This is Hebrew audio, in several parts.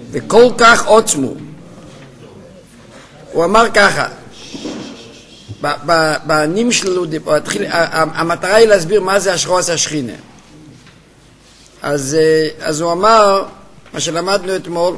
וכל כך עוצמו. הוא אמר ככה, בנים שלו, המטרה היא להסביר מה זה השחורס השכינה. אז הוא אמר, מה שלמדנו אתמול,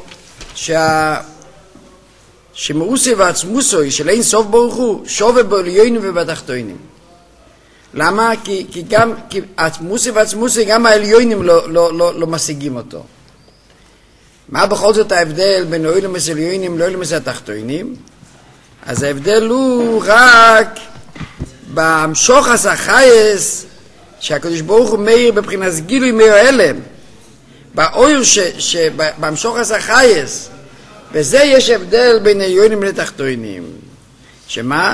שמרוסי ועצמוסוי של אין סוף ברוך הוא, שווה בעליונים ובתחתונים. למה? כי גם עצמוסי ועצמוסי, גם העליונים לא משיגים אותו. מה בכל זאת ההבדל בין אילומס עליונים לאילומס התחתונים? אז ההבדל הוא רק במשוחס החייס שהקדוש ברוך הוא מאיר בבחינת גילוי מאיר הלם, באויר במשוחס החייס, וזה יש הבדל בין עליונים לתחתונים. שמה?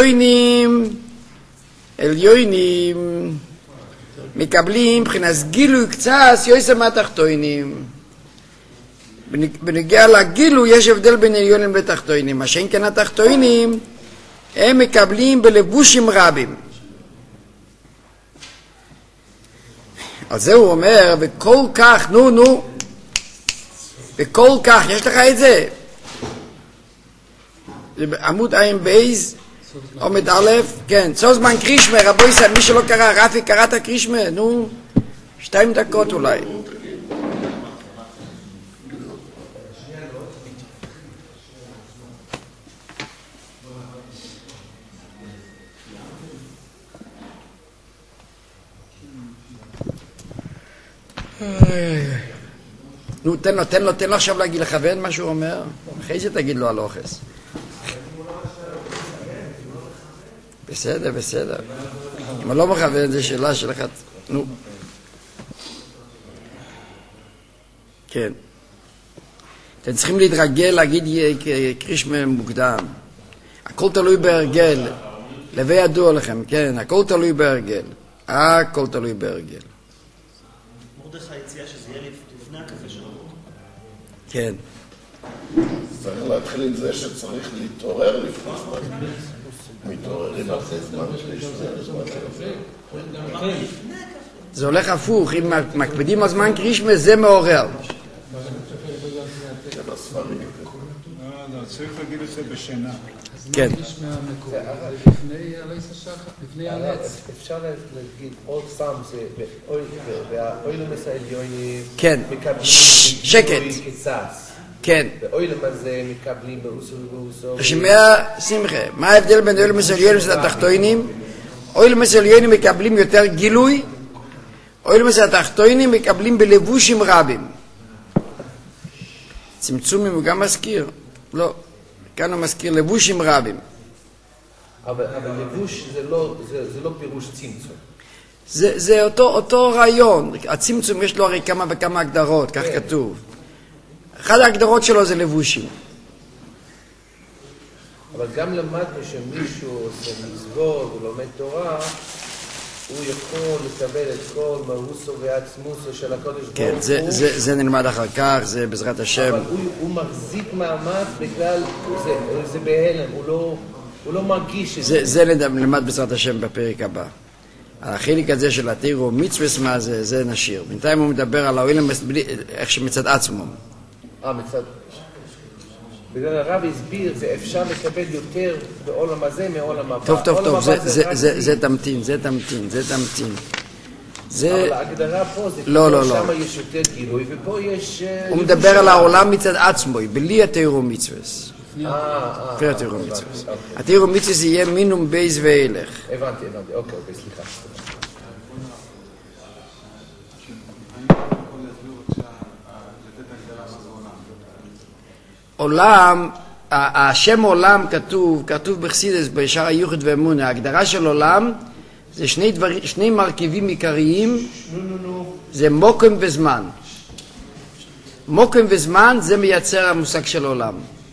עליונים מקבלים בחינת גילוי קצת יוסף מהתחתונים. בנגיע לגילוי יש הבדל בין עליונים לתחתונים. מה שאין כן התחתונים הם מקבלים בלבושים רבים. על זה הוא אומר, וכל כך, וכל כך, יש לך את זה? זה בעמוד עין בייז, עומד א', כן, סוזמן קרישמה, רבו ישראל, מי שלא קרא, רפי קראת קרישמה, 2 דקות אולי. תן לו עכשיו להגיד לכוון מה שהוא אומר, אחרי זה תגיד לו על אוחס. בסדר. אם לא מכוון, זה שאלה שלך. כן. אתם צריכים להתרגל להגיד קרישמה מוקדם. הכל תלוי בהרגל. לבי ידוע לכם, כן, הכל תלוי בהרגל. הכל תלוי בהרגל. מרדכי הציע שזה יהיה לפני הקפה שלו. כן. צריך להתחיל עם זה שצריך להתעורר לפני זמן. מתעוררים אחרי זמן זה הולך הפוך, אם מקפידים על זמן קרישמה זה מעורר. זה בספרים. צריך להגיד את זה בשינה. כן. לפני הנץ. אפשר להגיד עוד פעם, באוילומס העליונים מקבלים שקט. כן. באוילום הזה מקבלים באוסו ובאוסו. שומע, שמחה, מה ההבדל בין אוילומס העליונים לתחתונים? אוילומס העליונים מקבלים יותר גילוי, אוילומס התחתונים מקבלים בלבושים רבים. צמצומים הוא גם מזכיר? לא. כאן הוא מזכיר לבושים רבים. אבל לבוש זה לא פירוש צמצום. זה אותו רעיון. הצמצום יש לו הרי כמה וכמה הגדרות, כך כתוב. אחת ההגדרות שלו זה לבושים. אבל גם למדנו שמישהו עושה מצוות ולומד תורה, הוא יכול לקבל את כל מהוסו ועצמוסו של הקודש ברוך הוא. כן, זה נלמד אחר כך, זה בעזרת השם. אבל הוא מחזיק מעמד בגלל, זה בהלם, הוא לא מרגיש את זה. זה נלמד בעזרת השם בפרק הבא. החלק הזה של התירו מצווס מה זה נשאיר. בינתיים הוא מדבר על האוילם איך שמצד עצמו. מצד... בגלל הרב הסביר, זה אפשר לקבל יותר בעולם הזה מעולם הבא. טוב, זה תמתין. אבל ההגדרה פה זה לא. שם יש יותר גילוי, ופה יש... הוא מדבר על העולם מצד עצמו, בלי התירו מצווס. לפני התירו מצווס. התירו מצווס יהיה מינום בייס ואילך. הבנתי, אוקיי, סליחה. עולם, השם עולם כתוב בחסידות בשער הייחוד ואמונה. ההגדרה של עולם זה שני מרכיבים עיקריים, זה מוקם וזמן. מוקם וזמן זה מייצר המושג של עולם.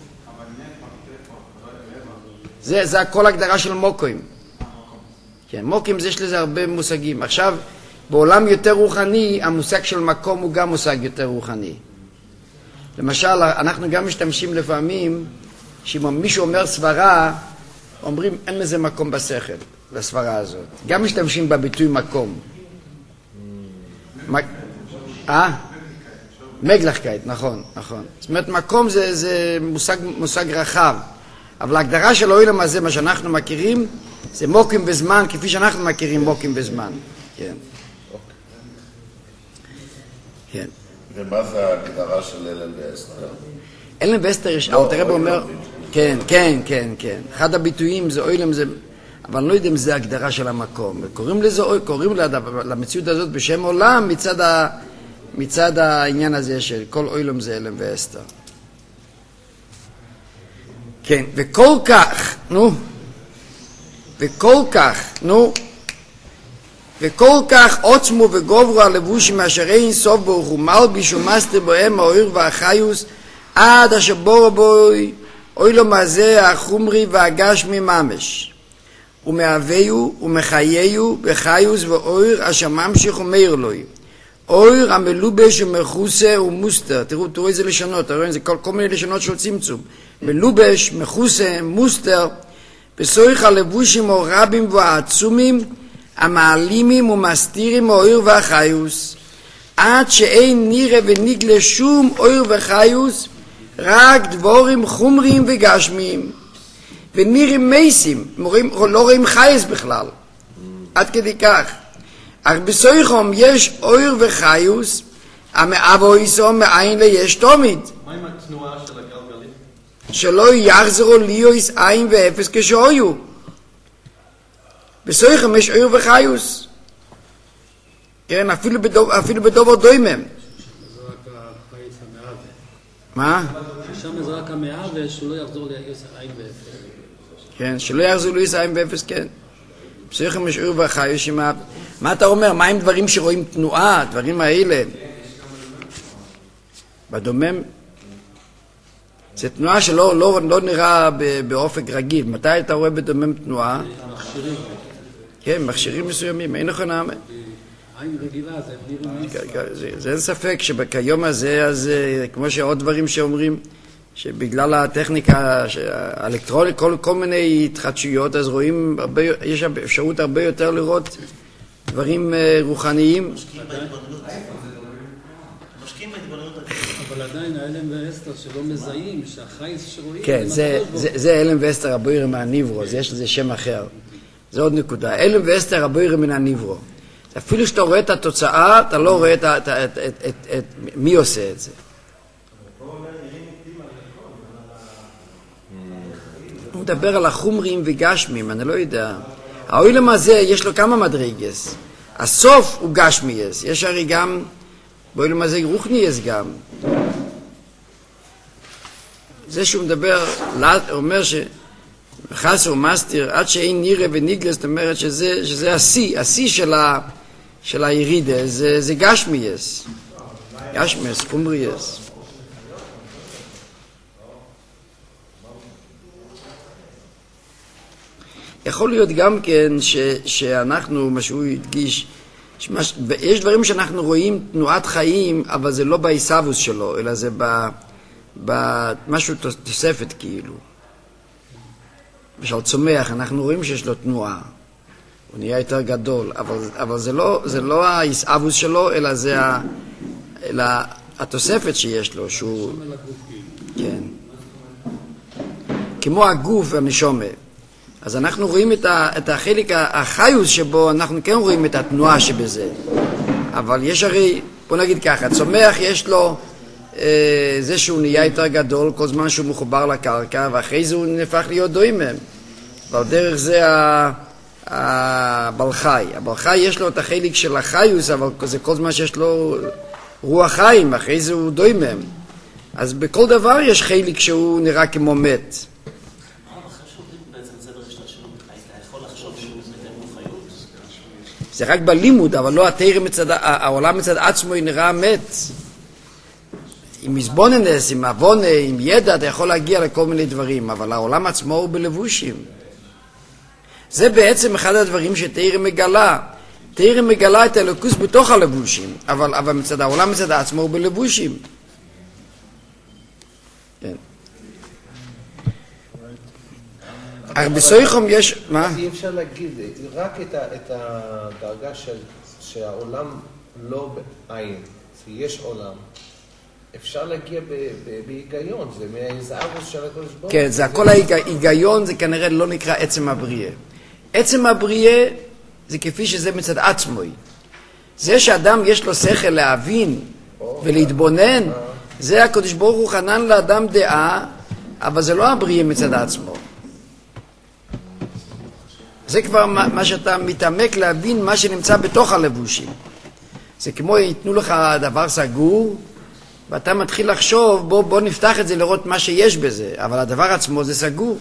זה הכל הגדרה של מוקם. כן, מוקם יש לזה הרבה מושגים. עכשיו, בעולם יותר רוחני, המושג של מקום הוא גם מושג יותר רוחני. למשל, אנחנו גם משתמשים לפעמים, שאם מישהו אומר סברה, אומרים אין לזה מקום בשכל, לסברה הזאת. גם משתמשים בביטוי מקום. מגלחקייט, נכון, נכון. זאת אומרת, מקום זה מושג רחב, אבל ההגדרה של האוילם הזה, מה שאנחנו מכירים, זה מוקים וזמן, כפי שאנחנו מכירים מוקים וזמן. כן. כן. ומה זה ההגדרה של אלן ואסתר? אלן ואסתר יש, אלתר רבי אומר, כן, כן, כן, כן. אחד הביטויים זה אוילם, אבל אני לא יודע אם זה ההגדרה של המקום. קוראים למציאות הזאת בשם עולם מצד העניין הזה של כל אוילם זה אלן ואסתר. כן, וכל כך עוצמו וגוברו הלבושים אשר אין סוף ברוך הוא מלביש ומסתר בהם האויר והחיוס עד אשר בורו בוי אוילם הזה החומרי והגשמי ממש ומהוויו ומחייהו בחיוס ואויר אשר ממשיך ומאיר לוי אויר המלובש ומחוסה ומוסתר. תראו איזה לשונות, תראו זה כל מיני לשונות של צמצום. מלובש, מחוסה, מוסתר, בסויך הלבושים או רבים והעצומים המעלימים ומסתירים האויר והחיוס עד שאין נראה ונגלה שום אויר וחיוס, רק דבורים חומריים וגשמיים ונראים מייסים, לא רואים חייס בכלל, עד כדי כך. אך בסויכום יש אויר וחיוס, המאבו איסו מאין ליש תומית. מה עם התנועה של הגלגלים? שלא יחזרו ליוס עין ואפס כשאויו. בסויכום יש אויר וחיוס. כן, אפילו בדובר דוימם. זה רק החייס המאווה. מה? שם זה רק המאווה, שלא יחזור ליוס עין ואפס. כן, שלא יחזור ליוס עין ואפס, כן. בסויכום יש אויר וחיוס, מה אתה אומר? מה עם דברים שרואים תנועה, דברים האלה? בדומם, זה תנועה שלא נראה באופק רגיל. מתי אתה רואה בדומם תנועה? מכשירים. כן, מכשירים מסוימים, אין נכון נאמן. עין רגילה, זה נראים. זה אין ספק שבכיום הזה, אז כמו שעוד דברים שאומרים, שבגלל הטכניקה האלקטרונית, כל מיני התחדשויות, אז רואים, יש אפשרות הרבה יותר לראות דברים רוחניים. משקיעים בהתבוננות. אבל עדיין האלם ואסתר שלא מזהים, שהחייס שרואים... כן, זה אלם ואסתר הבוירם מהניברו, יש לזה שם אחר. זה עוד נקודה. אלם ואסתר הבוירם מן הניברו. אפילו שאתה רואה את התוצאה, אתה לא רואה מי עושה את זה. הוא מדבר על החומרים וגשמים, אני לא יודע. האוילם הזה יש לו כמה מדרגס. הסוף הוא גשמייס. יש הרי גם, באוילם הזה רוחנייס גם. זה שהוא מדבר, הוא אומר שחסר ומסתיר, עד שאין נראה ונגלה, זאת אומרת שזה השיא של הירידה, זה גשמייס. גשמייס, חומרייס. יכול להיות גם כן שאנחנו, מה שהוא הדגיש, יש דברים שאנחנו רואים תנועת חיים, אבל זה לא בעיסאוויס שלו, אלא זה במשהו תוספת כאילו. בשביל צומח, אנחנו רואים שיש לו תנועה, הוא נהיה יותר גדול, אבל זה לא העיסאוויס שלו, אלא התוספת שיש לו, שהוא... כן. כמו הגוף והנשומה. אז אנחנו רואים את החלק החיוס שבו, אנחנו כן רואים את התנועה שבזה. אבל יש הרי, בוא נגיד ככה, צומח יש לו זה שהוא נהיה יותר גדול כל זמן שהוא מחובר לקרקע, ואחרי זה הוא נהפך להיות דוימם. ועל דרך זה הבלחי. הבלחי יש לו את החלק של החיוס, אבל זה כל זמן שיש לו רוח חיים, אחרי זה הוא דוימם. אז בכל דבר יש חלק שהוא נראה כמו מת. זה רק בלימוד, אבל לא התאיר מצד, העולם מצד עצמו נראה מת. עם מזבוננס, עם אבונה, עם ידע, אתה יכול להגיע לכל מיני דברים, אבל העולם עצמו הוא בלבושים. זה בעצם אחד הדברים שתאיר מגלה. תאיר מגלה את האלוקוס בתוך הלבושים, אבל מצד העולם מצד עצמו הוא בלבושים. כן. אך בסויכום יש... מה? אי אפשר להגיד, רק את הדרגה שהעולם לא בעין, שיש עולם, אפשר להגיע בהיגיון, זה מהאיזארוס של הקדוש ברוך הוא. כן, זה הכל ההיגיון, זה כנראה לא נקרא עצם הבריאה. עצם הבריאה זה כפי שזה מצד עצמוי. זה שאדם יש לו שכל להבין ולהתבונן, זה הקדוש ברוך הוא חנן לאדם דעה, אבל זה לא הבריאה מצד עצמו. זה כבר מה שאתה מתעמק להבין, מה שנמצא בתוך הלבושים. זה כמו ייתנו לך דבר סגור, ואתה מתחיל לחשוב, בוא נפתח את זה לראות מה שיש בזה, אבל הדבר עצמו זה סגור.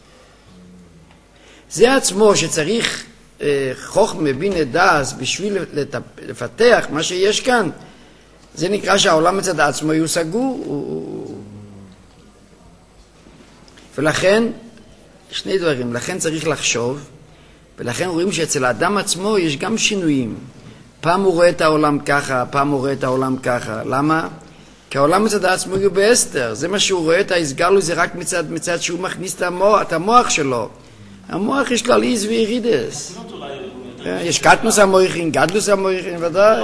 זה עצמו שצריך חוכמה בינה דעת בשביל לפתח מה שיש כאן, זה נקרא שהעולם מצד עצמו הוא סגור. ולכן, שני דברים, לכן צריך לחשוב, ולכן רואים שאצל האדם עצמו יש גם שינויים. פעם הוא רואה את העולם ככה, פעם הוא רואה את העולם ככה. למה? כי העולם מצד עצמו הוא בהסתר. זה מה שהוא רואה, את ההסגלו זה רק מצד שהוא מכניס את המוח שלו. המוח יש כלל איז וירידס. יש קטנוס המויכין, גדלוס המויכין, ודאי.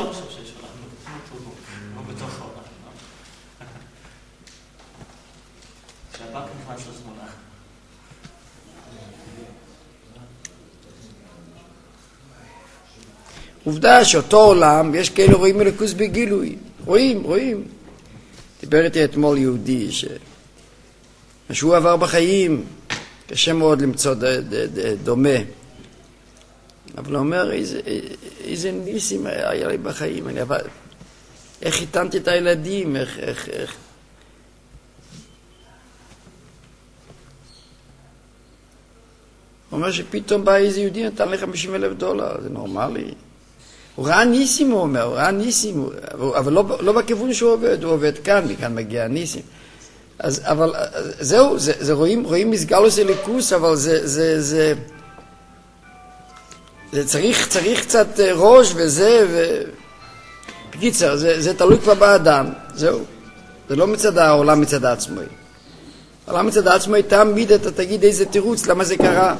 עובדה שאותו עולם, יש כאלה רואים מלכוס בגילוי. רואים. דיבר איתי אתמול יהודי, שהוא עבר בחיים, קשה מאוד למצוא דומה. אבל הוא אומר, איזה ניסים היה לי בחיים. איך חיתנתי את הילדים, איך. הוא אומר שפתאום בא איזה יהודי, נתן לי $50,000, זה נורמלי. הוא ראה ניסים, הוא אומר, הוא ראה ניסים, אבל לא בכיוון שהוא עובד, הוא עובד כאן, מכאן מגיע ניסים. אבל זהו, רואים מסגלוס אליקוס, אבל זה צריך קצת ראש וזה, בקיצר, זה תלוי כבר באדם, זהו. זה לא מצד העולם מצד עצמי. העולם מצד עצמי תמיד אתה תגיד איזה תירוץ, למה זה קרה.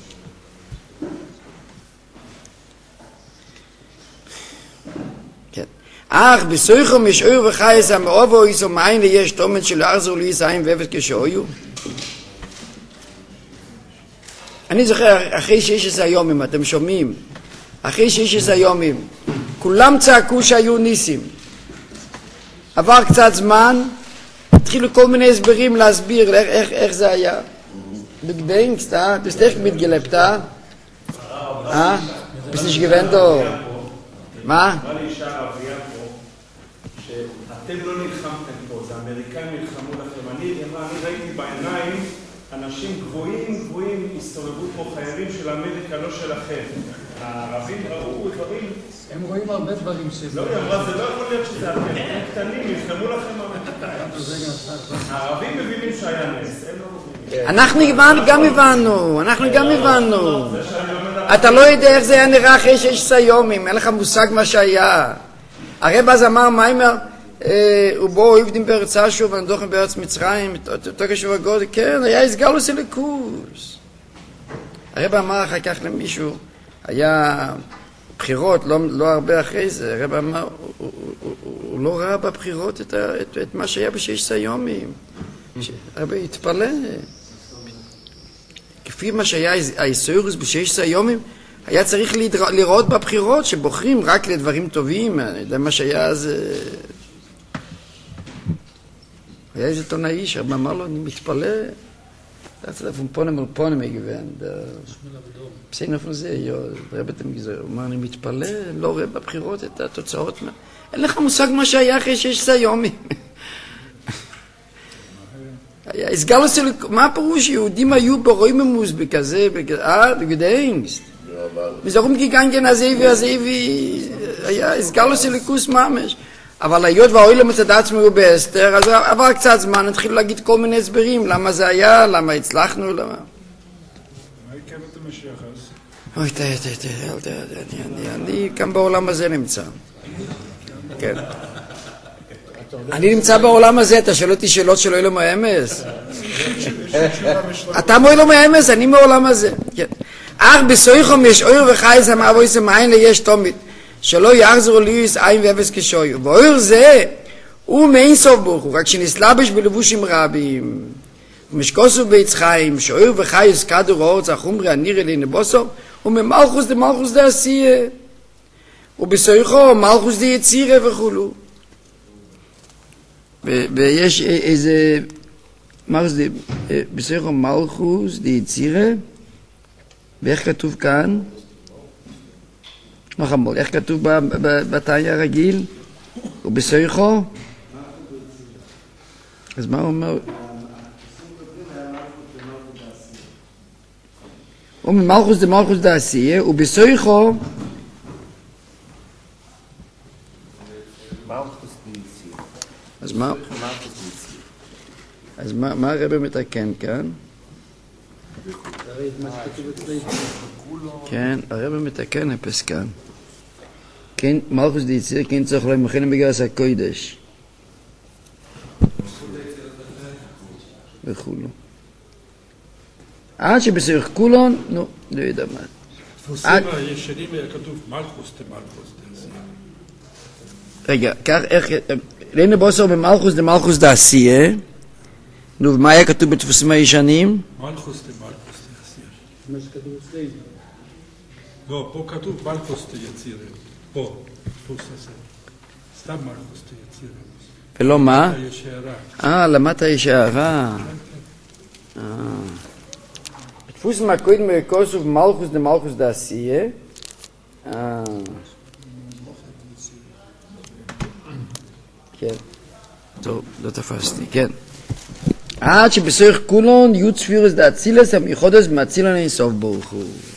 אך בסויכם יש אור וחייס המאובו איסו מאין ליש תומת שלא אחזור ליש עין ואפס כשאויו. אני זוכר אחרי 16 יומים, אתם שומעים, אחרי 16 יומים כולם צעקו שהיו ניסים. עבר קצת זמן, התחילו כל מיני הסברים להסביר איך זה היה. Du gedenkst, du bist echt mitgelebt, bist nicht gewähnt, מה? אתם לא נלחמתם פה, זה האמריקאים נלחמו לכם. אני ראיתי בעיניים אנשים גבוהים הסתובבו פה, חיילים של אמריקה, לא שלכם. הערבים ראו דברים... הם רואים הרבה דברים שזה... לא, היא אמרה, זה לא יכול להיות שזה אתם. הם קטנים, נלחמו לכם האמריקאים. הערבים מבינים שהיה נס, הם לא מבינים. אנחנו גם הבנו. אתה לא יודע איך זה היה נראה אחרי 16 יומים, אין לך מושג מה שהיה. הרב אז אמר מיימר, ובו עבדים בארץ אשור ונדוחם בארץ מצרים, אותו כשוב הגודל, כן, היה הסגלוס אליקוס. הרב אמר אחר כך למישהו, היה בחירות, לא הרבה אחרי זה, הרב אמר, הוא לא ראה בבחירות את מה שהיה ב16 יומים. הרב התפלא. כפי מה שהיה האיסוירוס ב16 יומים, היה צריך לראות בבחירות שבוחרים רק לדברים טובים. אני יודע מה שהיה אז... היה איזה תונאי שהרב אמר לו, אני מתפלא. זה היה פונם על פונם הגוון. בסין איפה זה, רב אתם גזר. הוא אמר, אני מתפלא, לא רואה בבחירות את התוצאות. אין לך מושג מה שהיה אחרי 16 יומים. הסגלוס של... מה הפירוש? יהודים היו ברואים ממוסבי כזה, בגדאינגסט. מזרום גיגנגן הזאבי, היה הסגלוס של ליכוס ממש. אבל היות והאוילם מצד עצמו הוא בהסתר, אז עבר קצת זמן, התחילו להגיד כל מיני הסברים, למה זה היה, למה הצלחנו, למה... מה יקב את המשיח אז? אוי, אני כאן בעולם הזה נמצא. כן. אני נמצא בעולם הזה, אתה שואל אותי שאלות של אוילם האמס? אתה מאוילם האמס, אני מעולם הזה. אך בסויכם יש אור וחייס המאבויס המעין ליש תומית, שלא יחזרו ליש עין ואפס כשאויו. ואור זה הוא מאין סוף ברוך הוא, רק שנסלבש בלבושים רבים. ומשקוסו בעץ חיים, שוער וחייס כדור אורץ החומרי הנראה לנבוסו, וממלכוס דמלכוס דעשייה. ובסויכו מלכוס דיצירה וכולו. ויש איזה בסויכו מלכוס דיצירה, ואיך כתוב כאן? מחמול, איך כתוב בתניא הרגיל? ובסויכו? אז מה הוא אומר? וממלכוס דמלכוס דעשייה, ובסויכו אז מה הרב מתקן כאן? כן, הרב מתקן אפס כאן. כן, מלכוס דעשייה, כן צריך להם מכינים בגרס הקודש. וכולו. עד שבסויך כולון, נו, לא יודע מה. דפוסים הישנים היה כתוב מלכוס דמלכוס דעשייה. רגע, כך איך... ראינו בוסר במלכוס דמלכוס דעשייה. נו, ומה היה כתוב בדפוסים הישנים? מלכוס דמלכוס דעשייה. מה שכתוב אצלנו. לא, פה כתוב מלכוס דעשייה. פה, דפוס הזה. סתם מלכוס דעשייה. ולא מה? יש הערה. למטה יש הערה. דפוס מהקודם מרקוס ובמלכוס דמלכוס דעשייה. כן. טוב, לא תפסתי, כן. עד שבסויך כולון י' ספירס דאצילס המיוחדס מאצילן אין סוף ברוך הוא.